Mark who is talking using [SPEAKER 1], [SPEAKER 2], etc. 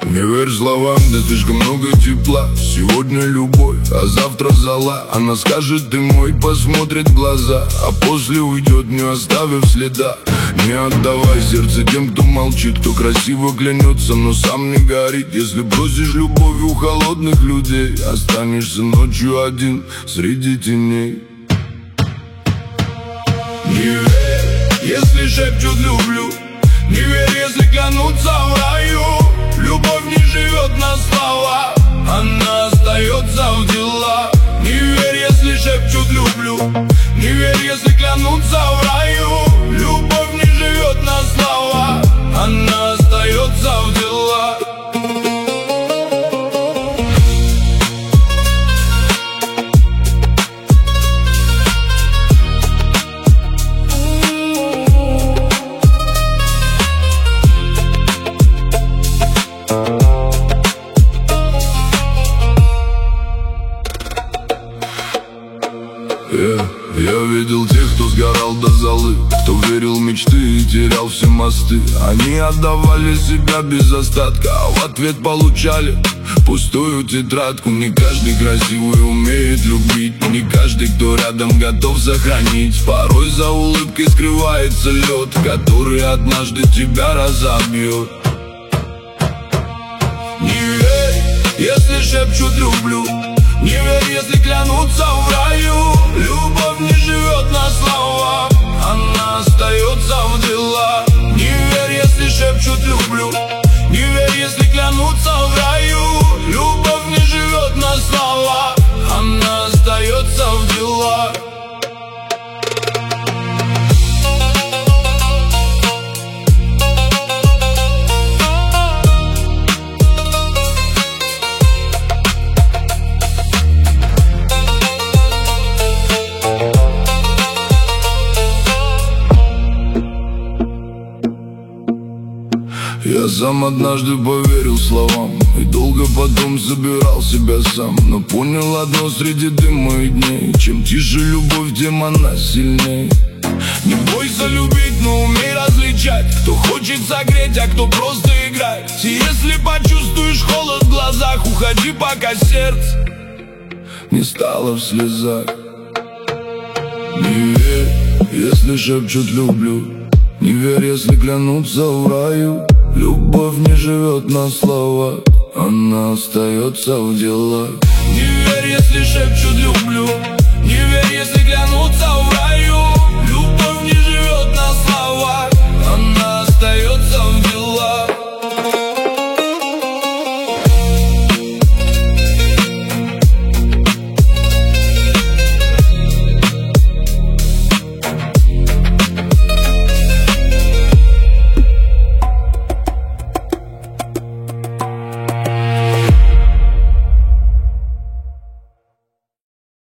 [SPEAKER 1] Не верь словам, да слишком много тепла. Сегодня любовь, а завтра зола. Она скажет: ты мой, посмотрит в глаза, а после уйдет, не оставив следа. Не отдавай сердце тем, кто молчит, кто красиво клянется, но сам не горит. Если бросишь любовь у холодных людей, останешься ночью один среди теней. Не верь, если шепчут люблю. Не верь, если клянутся в раю. Любовь не живет на слова, она остается в делах. Не верь, если шепчут люблю. Не верь, если клянутся в раю. Любовь не живет на слова, она остается в делах. Я видел тех, кто сгорал до золы, кто верил в мечты и терял все мосты. Они отдавали себя без остатка, а в ответ получали пустую тетрадку. Не каждый красивый умеет любить, не каждый, кто рядом, готов сохранить. Порой за улыбкой скрывается лед, который однажды тебя разобьет. Не верь, если шепчут люблю. Не верь, если клянутся в раю. Любовь не живет на словах, она остается в делах. Не верь, если шепчут люблю. Не верь, если клянутся в раю. Любовь не живет на словах, она остается в делах. Я сам однажды поверил словам и долго потом забирал себя сам. Но понял одно среди дыма и дней: чем тише любовь, тем она сильней. Не бойся любить, но умей различать, кто хочет согреть, а кто просто играет. И если почувствуешь холод в глазах, уходи, пока сердце не стало в слезах. Не верь, если шепчут люблю. Не верь, если клянутся в раю. Любовь не живет на словах, она остается в делах. Не верь, если шепчут люблю. Не верь, если клянутся в раю.